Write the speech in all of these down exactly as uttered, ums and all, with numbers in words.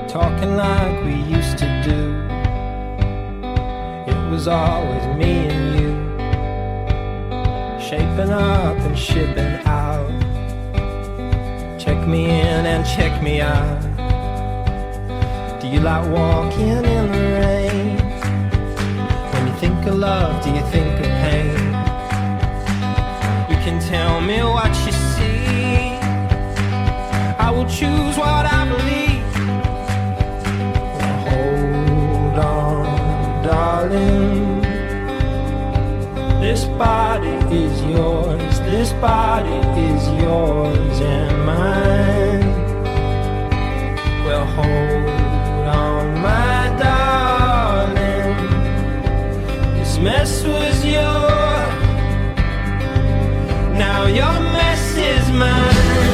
talking like we used to do. It was always me and you, shaping up and shipping out. Check me in and check me out. Do you like walking in the rain? When you think of love, do you think of pain? You can tell me what you see, I will choose what I believe. Hold on, darling, this body is yours, this body is yours and mine. Well, hold on, my darling, this mess was yours, now your mess is mine.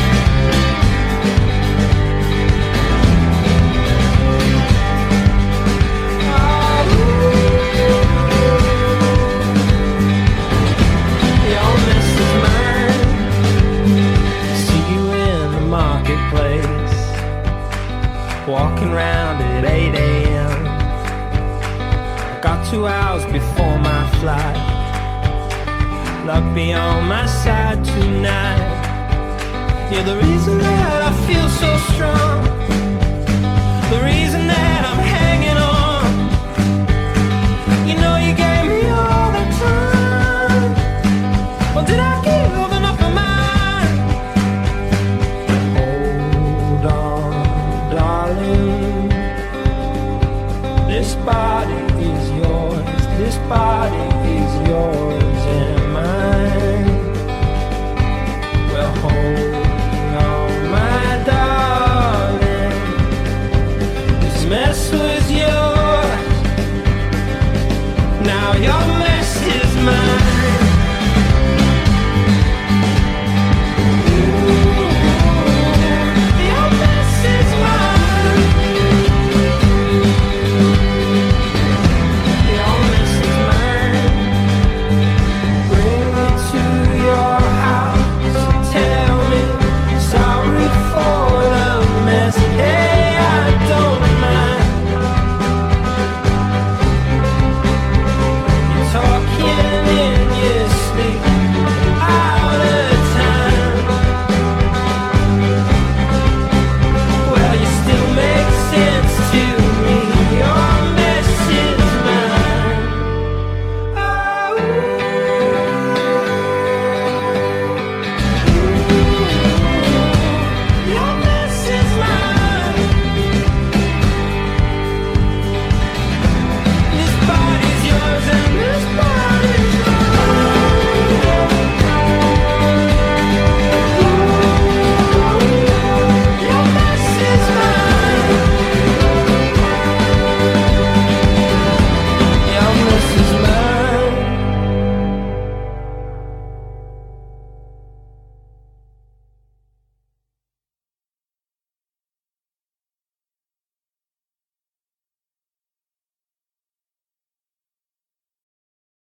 Walking round at eight a.m. Got two hours before my flight. Luck be on my side tonight. You're the reason that I feel so strong.